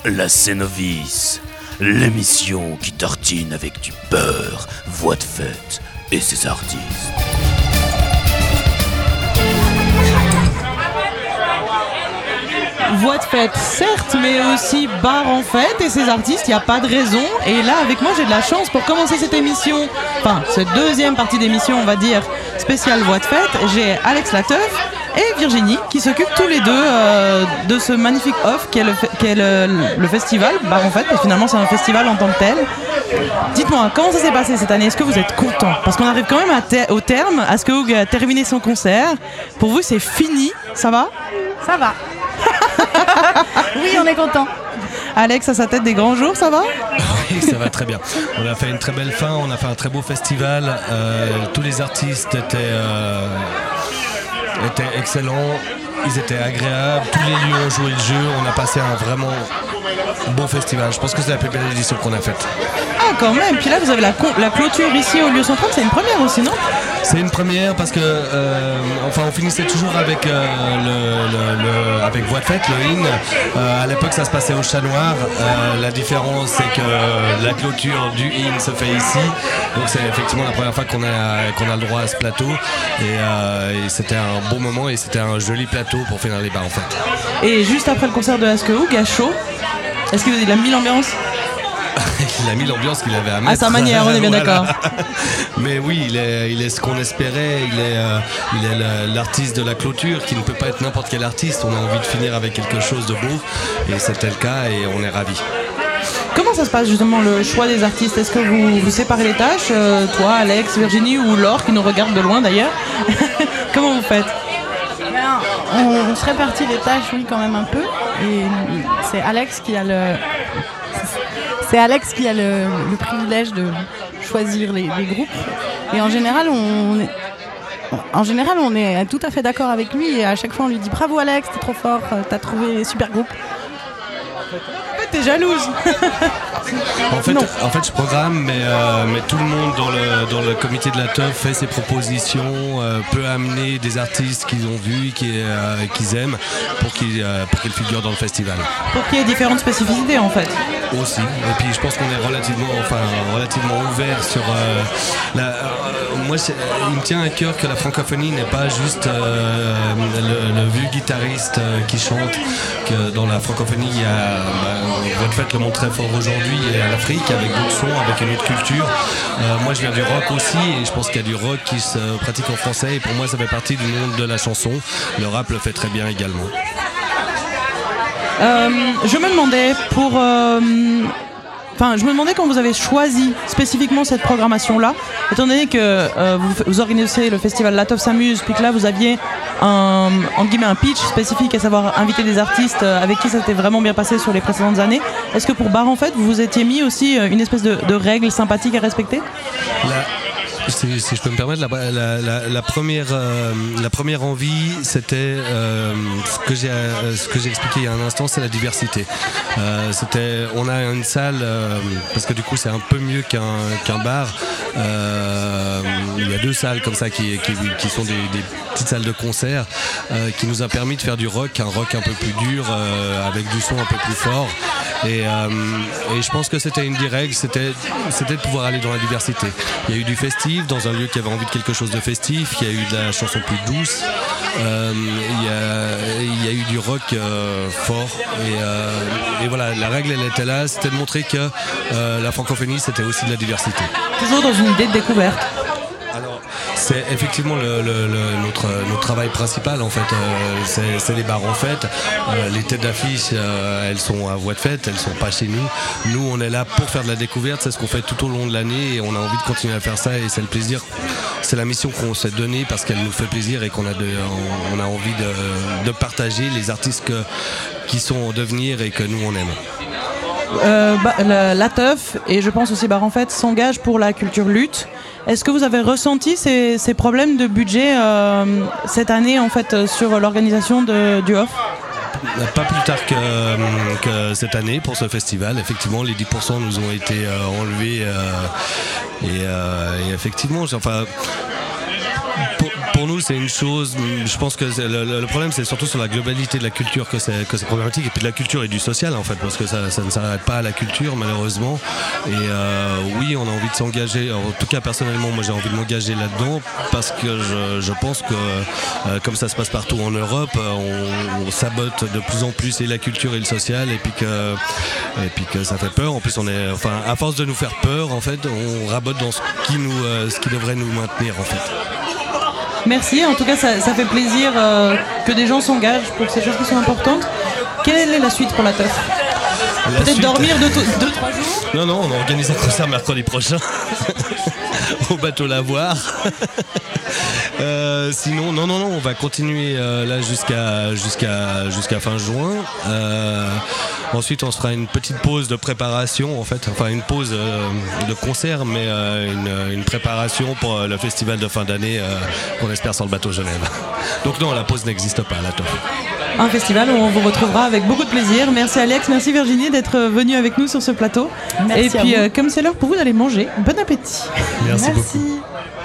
La Cénovice, l'émission qui tartine avec du beurre, Voix de fête et ses artistes. Voix de fête, certes, mais aussi bar en fête et ses artistes, il n'y a pas de raison. Et là, avec moi, j'ai de la chance pour commencer cette émission, enfin, cette deuxième partie d'émission, on va dire, spéciale Voix de fête. J'ai Alex Lateuf et Virginie qui s'occupent tous les deux de ce magnifique off qu'est le festival Bar en fête. Et finalement, c'est un festival en tant que tel. Dites-moi, comment ça s'est passé cette année? Est-ce que vous êtes content? Parce qu'on arrive quand même au terme. Askehoog a terminé son concert. Pour vous, c'est fini. Ça va? Ça va. Oui, on est content. Alex, à sa tête des grands jours, ça va? Oui, ça va très bien. On a fait une très belle fin, on a fait un très beau festival. Tous les artistes étaient excellents, ils étaient agréables. Tous les lieux ont joué le jeu. On a passé un vraiment bon festival. Je pense que c'est la plus belle édition qu'on a faite. Ah, quand même. Puis là, vous avez la clôture ici au lieu central. C'est une première aussi, non? C'est une première parce que on finissait toujours avec avec Voix de fête, le hymne. À l'époque, ça se passait au Chat Noir. La différence, c'est que la clôture du hymne se fait ici. Donc c'est effectivement la première fois qu'on a le droit à ce plateau. Et c'était un bon moment et c'était un joli plateau pour finir les bars en fait. Et juste après le concert de Askehoog, à chaud, est-ce qu'il a mis l'ambiance? Il a mis l'ambiance qu'il avait à mettre. À sa manière, on est bien d'accord. Mais oui, il est ce qu'on espérait. Il est l'artiste de la clôture qui ne peut pas être n'importe quel artiste. On a envie de finir avec quelque chose de beau. Et c'était le cas et on est ravis. Comment ça se passe justement le choix des artistes? Est-ce que vous séparez les tâches? Toi, Alex, Virginie ou Laure qui nous regarde de loin d'ailleurs? Comment vous faites? On se répartit les tâches, oui, quand même un peu. Et c'est Alex qui a le privilège de choisir les groupes. Et en général, on est tout à fait d'accord avec lui. Et à chaque fois, on lui dit bravo Alex, t'es trop fort, t'as trouvé les super groupes. En fait, t'es jalouse. En fait, je programme, mais tout le monde dans le comité de la teuf fait ses propositions, peut amener des artistes qu'ils ont vus, qu'ils aiment, pour qu'ils figurent dans le festival. Pour qu'il y ait différentes spécificités, en fait. Aussi. Et puis, je pense qu'on est relativement ouvert sur moi, il me tient à cœur que la francophonie n'est pas juste le vieux guitariste qui chante. Que dans la francophonie, il y a Voix de fête le montre très fort aujourd'hui et à l'Afrique avec d'autres sons, avec une autre culture. Moi je viens du rock aussi et je pense qu'il y a du rock qui se pratique en français et pour moi ça fait partie du monde de la chanson. Le rap le fait très bien également. Je me demandais je me demandais quand vous avez choisi spécifiquement cette programmation-là, étant donné que vous organisez le festival La Teuf s'amuse, puis que là vous aviez un pitch spécifique, à savoir inviter des artistes avec qui ça s'était vraiment bien passé sur les précédentes années. Est-ce que pour Bar en fête, vous vous étiez mis aussi une espèce de règle sympathique à respecter? Si je peux me permettre, la première envie, c'était ce que j'ai expliqué il y a un instant, c'est la diversité. On a une salle, parce que du coup c'est un peu mieux qu'un bar. Il y a deux salles comme ça qui sont des petites salles de concert qui nous a permis de faire du rock, un rock un peu plus dur, avec du son un peu plus fort. Et je pense que c'était une des règles, c'était de pouvoir aller dans la diversité. Il y a eu du festif dans un lieu qui avait envie de quelque chose de festif, il y a eu de la chanson plus douce, il y a eu du rock fort et voilà, la règle elle était là, c'était de montrer que la francophonie c'était aussi de la diversité. Toujours dans une idée de découverte. Alors, c'est effectivement notre travail principal en fait, c'est les bars en fête. Les têtes d'affiche, elles sont à Voix de fête, elles sont pas chez nous. Nous, on est là pour faire de la découverte, c'est ce qu'on fait tout au long de l'année et on a envie de continuer à faire ça et c'est le plaisir, c'est la mission qu'on s'est donnée parce qu'elle nous fait plaisir et qu'on a envie de partager les artistes qui sont en devenir et que nous on aime. La teuf et je pense aussi Bar en fête s'engage pour la culture lutte. Est-ce que vous avez ressenti ces problèmes de budget cette année en fait sur l'organisation du off? Pas plus tard que cette année pour ce festival. Effectivement, les 10% nous ont été enlevés et effectivement, pour nous, c'est une chose. Je pense que le problème, c'est surtout sur la globalité de la culture que c'est problématique, et puis de la culture et du social en fait, parce que ça ne s'arrête pas à la culture malheureusement. Et oui, on a envie de s'engager. En tout cas, personnellement, moi, j'ai envie de m'engager là-dedans parce que je pense que comme ça se passe partout en Europe, on sabote de plus en plus et la culture et le social, et puis que ça fait peur. En plus, à force de nous faire peur, en fait, on rabote dans ce qui devrait nous maintenir en fait. Merci, en tout cas ça fait plaisir que des gens s'engagent pour ces choses qui sont importantes. Quelle est la suite pour la teuf ? Peut-être dormir 2-3 jours ? Non, on organise un concert mercredi prochain au bateau Lavoir. Sinon, non, on va continuer là jusqu'à fin juin. Ensuite, on se fera une petite pause de préparation, en fait, enfin une pause de concert, mais une préparation pour le festival de fin d'année qu'on espère sur le bateau Genève. Donc non, la pause n'existe pas, la teuf. Un festival où on vous retrouvera avec beaucoup de plaisir. Merci Alex, merci Virginie d'être venue avec nous sur ce plateau. Merci. Et puis, comme c'est l'heure pour vous d'aller manger, bon appétit. Merci beaucoup.